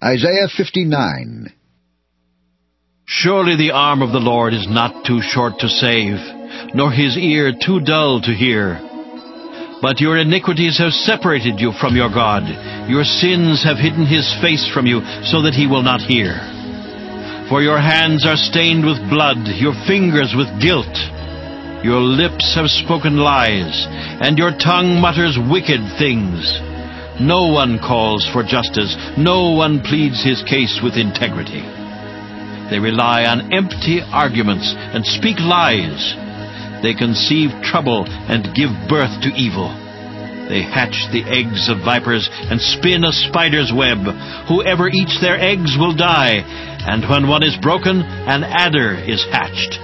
Isaiah 59. Surely the arm of the Lord is not too short to save, nor his ear too dull to hear. But your iniquities have separated you from your God. Your sins have hidden his face from you, so that he will not hear. For your hands are stained with blood, your fingers with guilt. Your lips have spoken lies, and your tongue mutters wicked things. No one calls for justice, no one pleads his case with integrity. They rely on empty arguments and speak lies. They conceive trouble and give birth to evil. They hatch the eggs of vipers and spin a spider's web. Whoever eats their eggs will die, and when one is broken, an adder is hatched.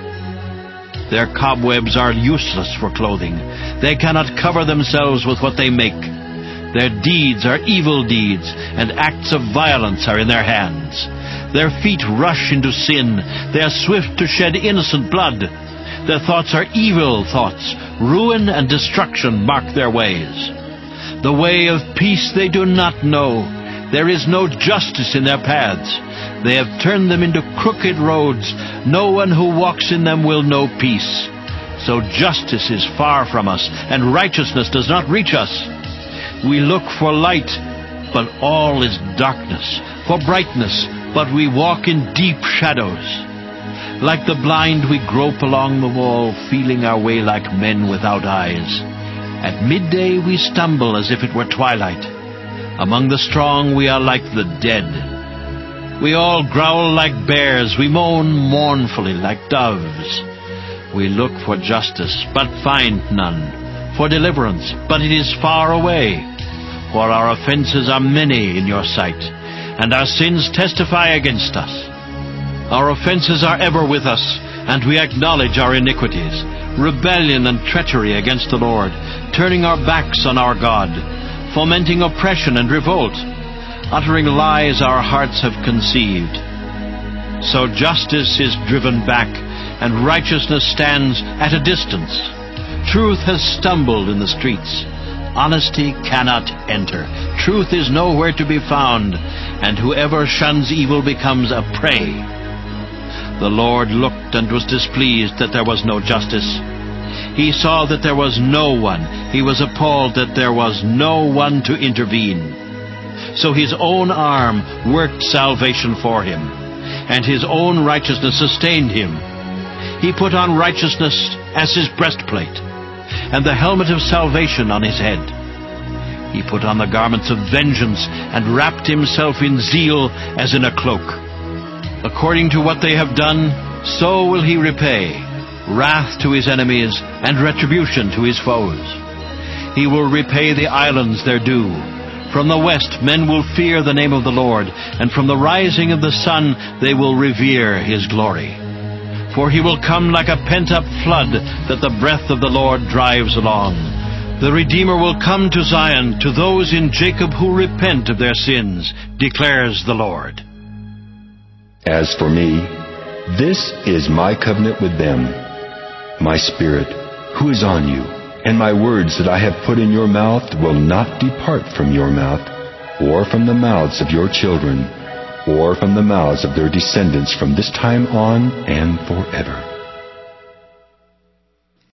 Their cobwebs are useless for clothing. They cannot cover themselves with what they make. Their deeds are evil deeds, and acts of violence are in their hands. Their feet rush into sin. They are swift to shed innocent blood. Their thoughts are evil thoughts. Ruin and destruction mark their ways. The way of peace they do not know. There is no justice in their paths. They have turned them into crooked roads. No one who walks in them will know peace. So justice is far from us, and righteousness does not reach us. We look for light, but all is darkness, for brightness, but we walk in deep shadows. Like the blind we grope along the wall, feeling our way like men without eyes. At midday we stumble as if it were twilight. Among the strong we are like the dead. We all growl like bears, we moan mournfully like doves. We look for justice, but find none, for deliverance, but it is far away. For our offenses are many in your sight, and our sins testify against us. Our offenses are ever with us, and we acknowledge our iniquities, rebellion and treachery against the Lord, turning our backs on our God, fomenting oppression and revolt, uttering lies our hearts have conceived. So justice is driven back, and righteousness stands at a distance. Truth has stumbled in the streets. Honesty cannot enter. Truth is nowhere to be found, and whoever shuns evil becomes a prey. The Lord looked and was displeased that there was no justice. He saw that there was no one. He was appalled that there was no one to intervene. So his own arm worked salvation for him, and his own righteousness sustained him. He put on righteousness as his breastplate, and the helmet of salvation on his head. He put on the garments of vengeance and wrapped himself in zeal as in a cloak. According to what they have done, so will he repay, wrath to his enemies and retribution to his foes. He will repay the islands their due. From the west men will fear the name of the Lord, and from the rising of the sun they will revere his glory. For he will come like a pent-up flood that the breath of the Lord drives along. The Redeemer will come to Zion, to those in Jacob who repent of their sins, declares the Lord. As for me, this is my covenant with them, my spirit, who is on you, and my words that I have put in your mouth will not depart from your mouth, or from the mouths of your children, or from the mouths of their descendants from this time on and forever.